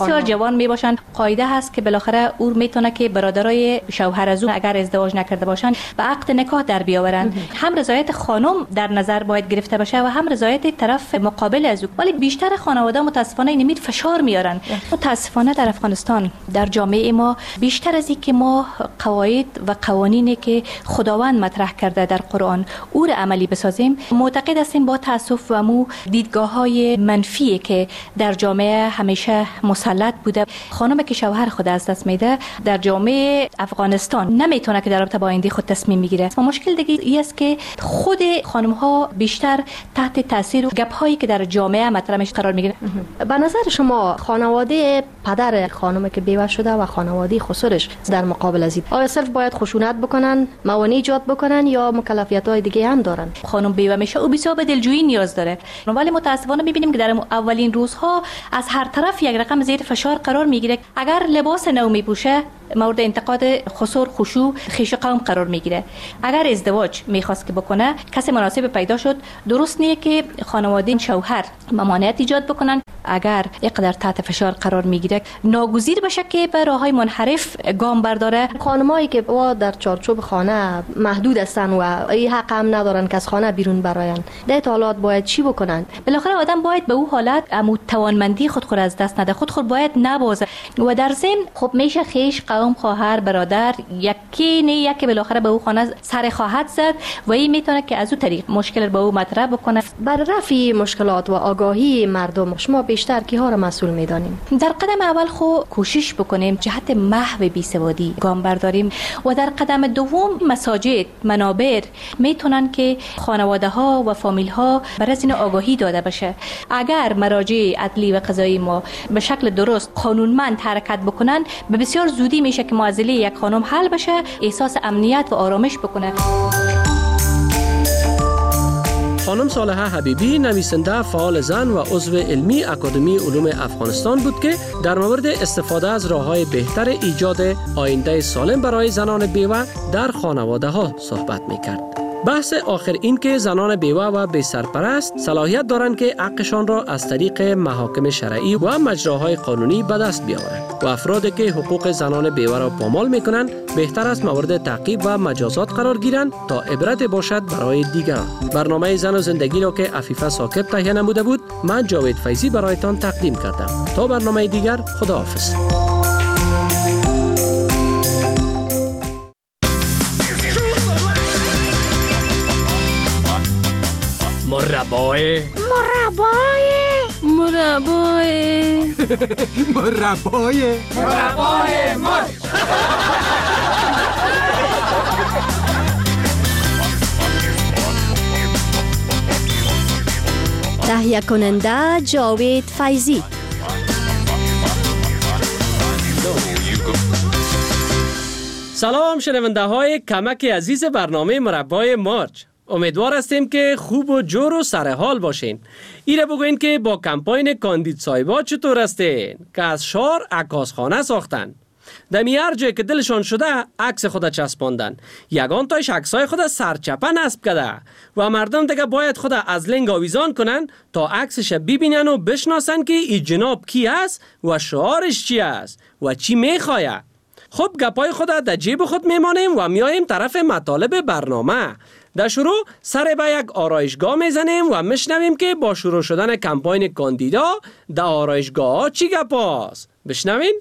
بسیار جوان می باشند. قاعده هست که بالاخره او میتونه که برادرای شوهر از او اگر ازدواج نکرده باشند و عقد نکاح در بیاورند. هم رضایت خانم در نظر باید گرفته باشه و هم رضایت طرف مقابل از او. ولی بیشتر خانواده متاسفانه این فشار میارن. متاسفانه در افغانستان در جامعه ما بیشتر از اینکه ما قواعد و قوانینی که خداوند مطرح کرده در قرآن او را عملی بسازیم، معتقد هستیم با تاسف و مو دیدگاه‌های منفی که در جامعه همیشه مسلط بوده. خانمی که شوهر خود از دست میده در جامعه افغانستان نمیتونه که در رابطه با آینده خود تصمیم میگیره. و مشکل دیگه ای است که خود خانم ها بیشتر تحت تاثیر گپ هایی که در جامعه مطرح میشه قرار میگیره. به نظر شما خانواده پدر خانمی که بیوه شده و خانواده خسرش در مقابل از این آیا صرف باید خشونت بکنن، موانع ایجاد بکنن یا مکلفیت های دیگه هم دارن؟ خانم بیوه میشه او بسیار به دلجویی نیاز داره، ولی متاسفانه میبینیم که در اولین روزها از هر طرف یک رقم زیر فشار قرار میگیره. اگر لباس نو میپوشه مورد انتقاد خسور خشوع خیش قوم قرار میگیره. اگر ازدواج میخواست که بکنه کسی مناسب پیدا شد، درست نیه که خانواده شوهر ممانعت ایجاد بکنن. اگر اینقدر تحت فشار قرار میگیره ناگزیر بشه که به راههای منحرف گام برداره. خانمایی که در چارچوب خانه محدود هستن و این حق هم ندارن که از خانه بیرون براین، در حالات باید چی بکنن؟ بالاخره آدم باید به اون حالت توانمندی خود از دست نده، خود باید نبازه و در ضمن خب میشه خیش قوم خواهر برادر یکی بالاخره به او خانه سر خواهد زد و این میتونه که از اون طریق مشکل به او مطرح بکنه. بر رفع مشکلات و آگاهی مردم شما بیشتر کیها را مسئول میدانیم؟ در قدم اول کوشش بکنیم جهت محو بیسوادی گام برداریم و در قدم دوم مساجد منابر میتونن که خانواده ها و فامیل ها بر از این آگاهی داده بشه. اگر مراجع عدلی و قضایی ما به شکل درست قانونمند حرکت بکنن به بسیار زودی میشه که معضله یک خانم حل بشه، احساس امنیت و آرامش بکنه. خانم صالحه حبیبی نویسنده فعال زن و عضو علمی اکادمی علوم افغانستان بود که در مورد استفاده از راه‌های بهتر ایجاد آینده سالم برای زنان بیوه در خانواده ها صحبت می‌کرد. بحث آخر این که زنان بیوه و بی سرپرست صلاحیت دارند که حقشان را از طریق محاکم شرعی و مجراهای قانونی به دست بیاورند و افرادی که حقوق زنان بیوه را پامال میکنند بهتر است مورد تعقیب و مجازات قرار گیرند تا عبرت باشد برای دیگران. برنامه زن و زندگی را که عفیفه ثاقب تهیه نموده بود، من جاوید فیضی برایتان تقدیم کردم. تا برنامه دیگر، خداحافظ. مربای مرچ. تهیه کننده جاوید فیضی. سلام شنونده های کمک عزیز برنامه مربای مارچ. امیدوار هستیم که خوب و جور و سرحال باشین. ایره بگوین که با کمپاین کاندید صاحبا چطور هستین که از شهر عکاسخانه ساختن. دمی هر جای که دلشان شده عکس خود چسباندن. یگان تایش عکسای خود سرچپه نصب کرده و مردم دیگه باید خود از لنگ آویزان کنن تا عکسش ببینن و بشناسن که ای جناب کی است و شعارش چی است و چی میخواه. خب گپای خود در جیب خود میمانیم و میاییم طرف مطالب برنامه. در شروع سر به یک آرایشگاه میزنیم و میشنویم که با شروع شدن کمپاین کاندیدا در آرایشگاه ها چی گپاست. بشنویم.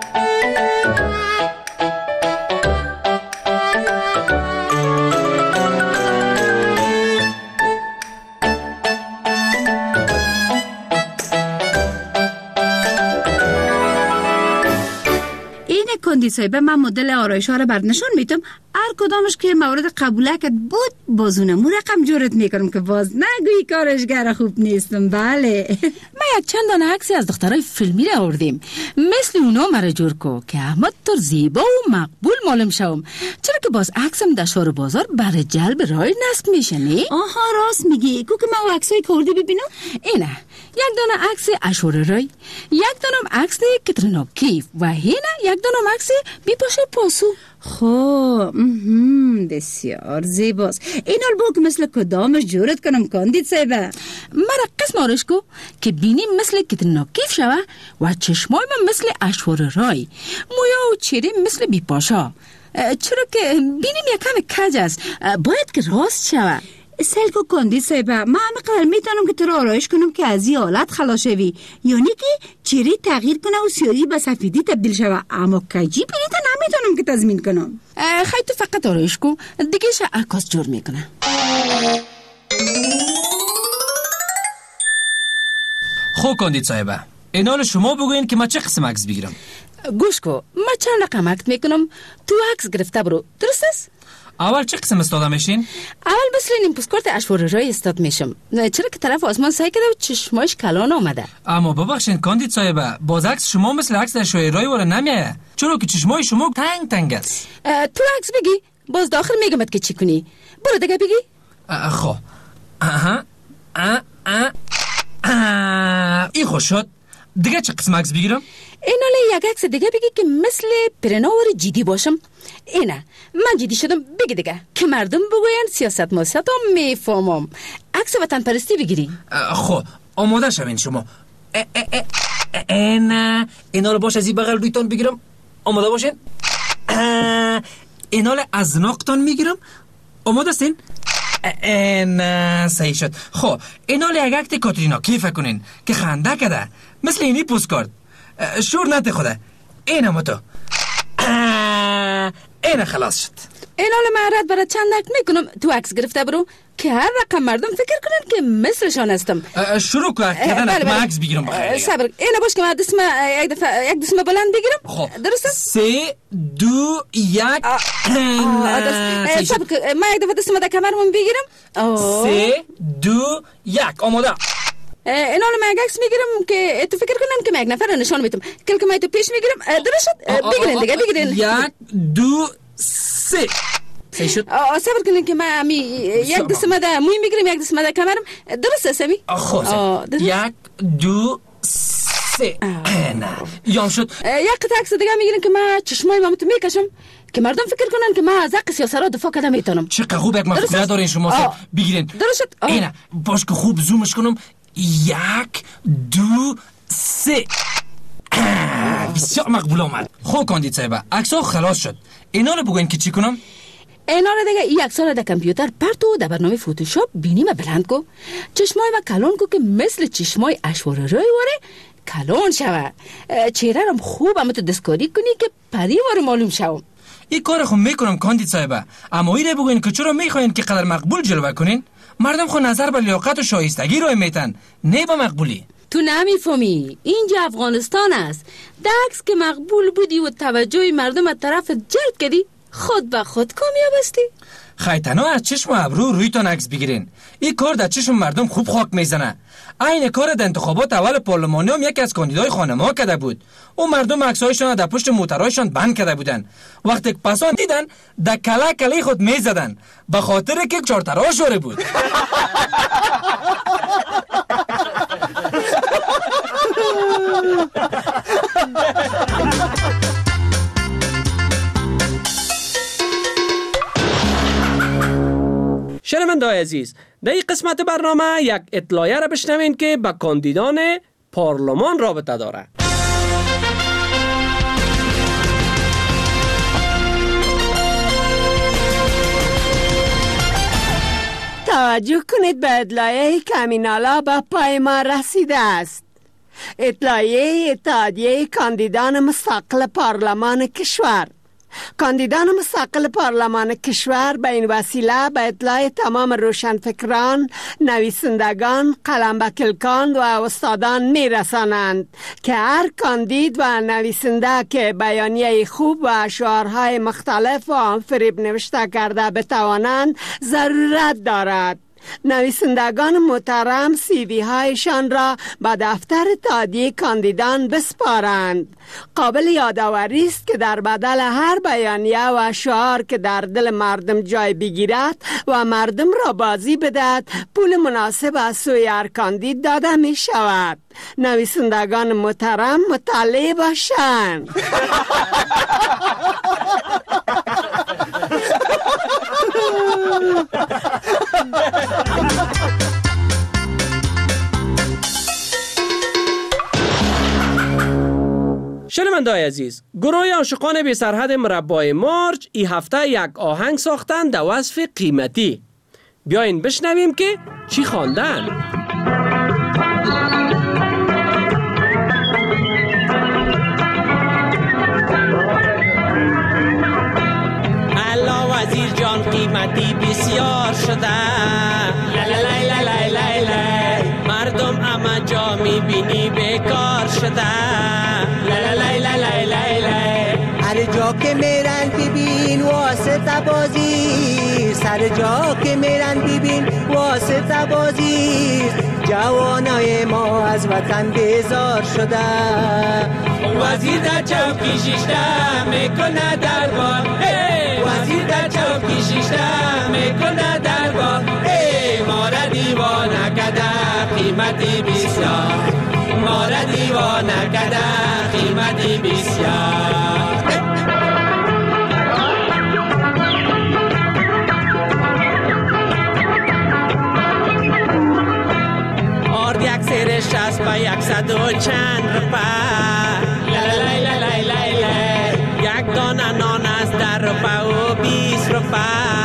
کاندید صاحبه من مدل آرایش ها رو برات نشون میدم، هر کدامش که مورد قبوله که بود بازونمو رقم جورت میکنم که باز نگویی کارشگر خوب نیستم. بله ما یک چند دانه عکسی از دخترای فیلمی را آوردیم، مثل اونا مرا جور کو که احمد تر زیبا و مقبول معلوم شوم، چرا که باز عکسم در شهر بازار برای جلب رای نصب میشه. نه آها راست میگی. کو که من عکسای کردی ببینم. اینه یک دانه عکس اشور رای، یک دانم عکس کترنا کیف و هینه یک دانم عکس بی پاشا پاسو. خب بسیار زیباست. این حال با که مثل کدامش جورت کنم کاندید صاحبه؟ مرا قسم آرش کو که بینی مثل کتنا کیف شوه و چشمای من مثل اشوار رای، مویا و چهره مثل بی پاشا. چرا که بینیم یکم کج است، باید که راست شوه. سلف و کاندید صاحبه، من همه قدر میتونم که تو را آرایش کنم که از این حالت خلاص شوی، یعنی که چهره تغییر کنه و سیاهی به سفیدی تبدیل شوه، اما کجی پیریتا نمیتونم که تضمین کنم. خیلی تو فقط آرایش کن، دیگه شه عکاس جور میکنه. خوب کاندید صاحبه، این حال شما بگوین که ما چه قسم عکس بگیرم. گوش کو، ما چند رقم عکس میکنم، تو عکس گرفته برو، درست است؟ اول چه قسم استاده میشین؟ اول مثل این پوسکارت اشوار رای استاد میشم، چرا که طرف آسمان سعی کرده و چشمایش کلان آمده. اما ببخشین کاندید صاحبه، باز عکس شما مثل عکس اشوار رای وره نمیایه، چرا که چشمای شما تنگ تنگ است. تو عکس بگی، باز داخل میگمت که چی کنی. برو دیگه بگی. خب این خوش شد. دیگه چه قسم عکس بگیرم؟ این حالا یک عکس دیگه بگی که مثل پرناور جدی باشم. اینه من جدی شدم، بگی دیگه که مردم بگوین سیاست ماسیات هم میفهمم. عکس وطن پرستی بگیری. خب آماده شوین شما. این حالا باش از این بغل رویتان بگیرم. آماده باشین. این حالا از ناقتان میگیرم. آماده استین؟ نه صحیح شد. خب این حالا یک عکس کاترینا کیف کنین که خنده کده مثل اینی پوسکارت. شور نته خوده. این هم تو. این خلاص شد. این حالا معرض برای چند عکس میکنم، تو عکس گرفته برو که هر رقم مردم فکر کنن که مثلشان هستم. شروع کردن که عکس بگیرم بخیر. صبر اینا باش که من یک دسمه بلند بگیرم. خب درسته؟ 3 2 1 صبر من یک دفعه دستم در کمرم بگیرم. 3 2 1 آماده. این حالا من یک عکس میگیرم که تو فکر کنن که من یک نفر نشان میتم، که من تو پیش میگیرم. درست شد؟ بگیرین دیگه بگیرین. 1 2 3 صحیح شد. صبر کنین که من یک دستم در موی میگیرم، یک دستم در کمرم. درست است می؟ خب 1 2 3 نه یام شد. یک قطعه عکس دیگه میگیرین که من چشمای مامتو میکشم که مردم فکر کنن که من از حق سیاسرا دفاع کردم میتونم. چقدر خوب یک مفکوره دارین شما. بگیرین. درست شد. اینا باش که خوب زومش کنم. 1 2 3 بسیار مقبول آمد. خوب کاندید صاحبه، عکس‌ها خلاص شد. اینا رو بگوین که چی کنم؟ اینا رو دیگه این عکس‌ها رو در کامپیوتر پرتو در برنامه فتوشاپ بینیم بلند کو، چشمای و کلان کو که مثل چشمای اشوار رای وره کلان شوه. چهره رو خوب هم تو دستکاری کنی که پری واره معلوم شوم. این کار خود میکنم کاندید صاحبه، اما این رو بگوین که چرا میخواین که قدر مقبول جلوه کنین؟ مردم خود نظر به لیاقت و شایستگی رو میتن، نه به مقبولی. تو نمیفهمی، اینجا افغانستان است. دکس که مقبول بودی و توجه مردم از طرف جلب کردی، خود به خود کامیاب هستی. خیتنا از چشم و ابرو رویتان عکس بگیرین. این کار در چشم مردم خوب خاک میزنه. این کار در انتخابات اول پارلمانی هم یکی از کاندیدای خانم‌ها کرده بود. اون مردم عکسایشان در پشت موترایشان بند کرده بودن. وقتی پسان دیدن در کله خود میزدن به خاطر که چارترا شوره بود. شنونده‌های عزیز، در این قسمت برنامه یک اطلاعیه را بشنوین که با کاندیدان پارلمان رابطه داره. توجه کنید به اطلاعیه که همینالا به پای ما رسیده است. اطلاعیه اتحادیه کاندیدان مستقل پارلمان کشور. کاندیدان مستقل پارلمان کشور به این وسیله به اطلاع تمام روشنفکران، نویسندگان، قلمبکلکان و استادان میرسانند که هر کاندید و نویسنده که بیانیه خوب و شعارهای مختلف و فریب نوشته کرده بتوانند ضرورت دارد نویسندگان محترم CV هایشان را به دفتر تادیه کاندیدان بسپارند. قابل یادآوری است که در بدل هر بیانیه و شعار که در دل مردم جای بگیرد و مردم را بازی بدهد، پول مناسب از سوی هر کاندید داده می شود. نویسندگان محترم مطلع باشند. شنونده‌های عزیز، گروه عاشقان بی سرحد مربای مارچ این هفته یک آهنگ ساختن در وصف قیمتی. بیاین بشنویم که چی خواندن. الا وزیر جان قیمتی بسیار شده، مردم اما جا میبینی بیکار شده. هر جا که میرن ببین واسطه بازی، سر جا که میرن ببین واسطه بازی. جوانای ما از وطن بیزار شده، وزیر در چوکی شیشته میکنه دربار، وزیر در چوکی شیشته میکنه دربار. ما را دیوانه کده قیمتی بسیار، ما را دیوانه کده قیمتی بسیار. آرد یک سرش است با 100 و چند روپه، یک دانه نان است در روپه و 20 روپه.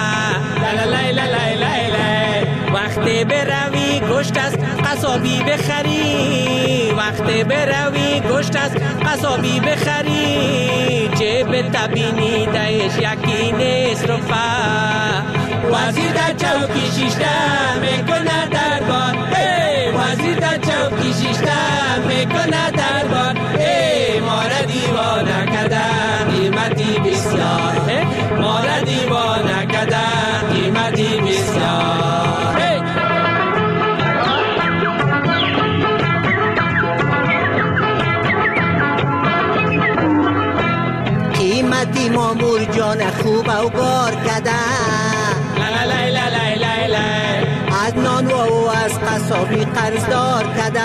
وقتی بروی گوشت از قصابی بخری، وقتی بروی گوشت از قصابی بخری. جیب تبینی دهش یکی نیست روپه، وزیر در چوکی شیشته میکنه دربار، وزیر در چوکی شیشته میکنه دربار. ما را دیوانه کده قیمتی بسیار، ما را دیوانه کده قیمتی بسیار. قیمتی مامور جان خوب او بار کده، از نان و از قصابی قرضدار کده.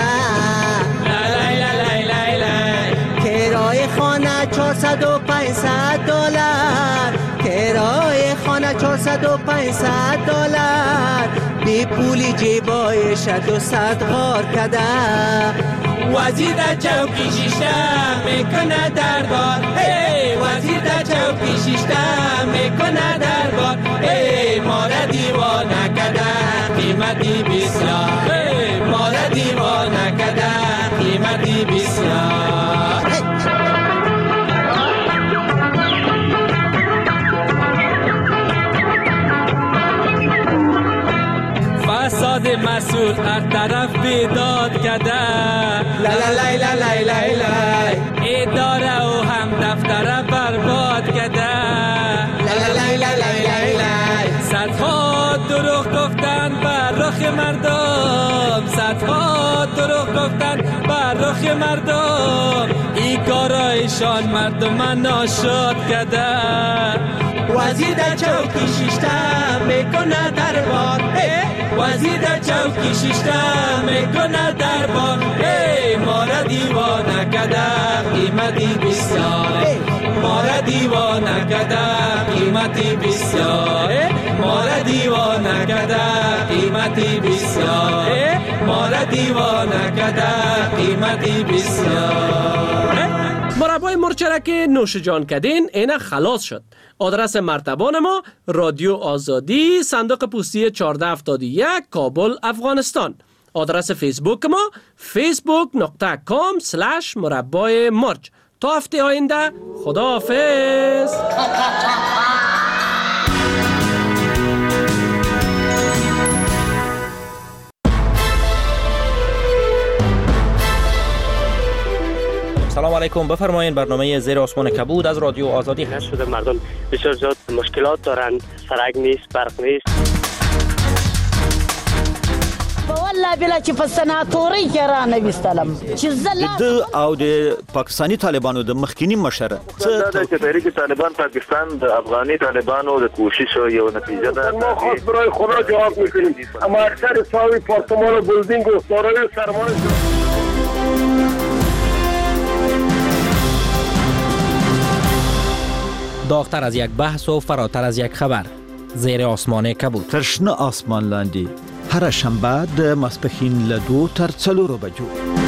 کرای خانه 400 و 500 دلار، کرای خانه 400 و 500 دلار. بی پولی جیبایش 200 غار کده. وزیر در چوکی شیشته میکنه دربار، وزیر در چوکی شیشته میکنه دربار. ما را دیوانه کده قیمتی بسیار، ما را دیوانه کده قیمتی بسیار. فساد مسئول هر طرف بیداد کده، اداره و هم دفتره برباد کده. صدها دروغ گفتن بر رخ مردم، صدها دروغ گفتن بر رخ مردم. این کارایشان مردم ناشاد کده. وزیر در چوکی شیشته میکنه دربار، وزیر در چوکی شیشته میکنه دربار. ما را دیوانه کده قیمتی بسیار، ما را دیوانه کده قیمتی بسیار. ما را دیوانه کده قیمتی بسیار، ما را دیوانه کده قیمتی بسیار. مربای مرچ که نوش جان کدین اینا خلاص شد. آدرس مرتبان ما رادیو آزادی، صندوق پستی 1471 کابل افغانستان. آدرس فیسبوک ما facebook.com/مربای مرچ. تا هفته آینده خداحافظ. سلام علیکم، بفرمایید. برنامه زیر آسمان کبود از رادیو آزادی هست. شده مردم بسیار زیاد مشکلات دارند، سرک نیست، برق نیست. بلا بلا چې په سناتوري کې را نویستلم چې د او د پاکستانی طالبانو د مخکینی مشر څه چې تحریک طالبان پاکستان د افغاني طالبانو د کوشش یو نتیجه ده. ما خاص برای خدا جواب میکنیم اما اکثر ساوی پارتمان و بلدینگ و دارای سرمایه داغتر از یک بحث و فراتر از یک خبر. زیر آسمان کبود. ترشنه آسمان لاندی هر شنبه د ماسپښین له 2 تر 4 بجو.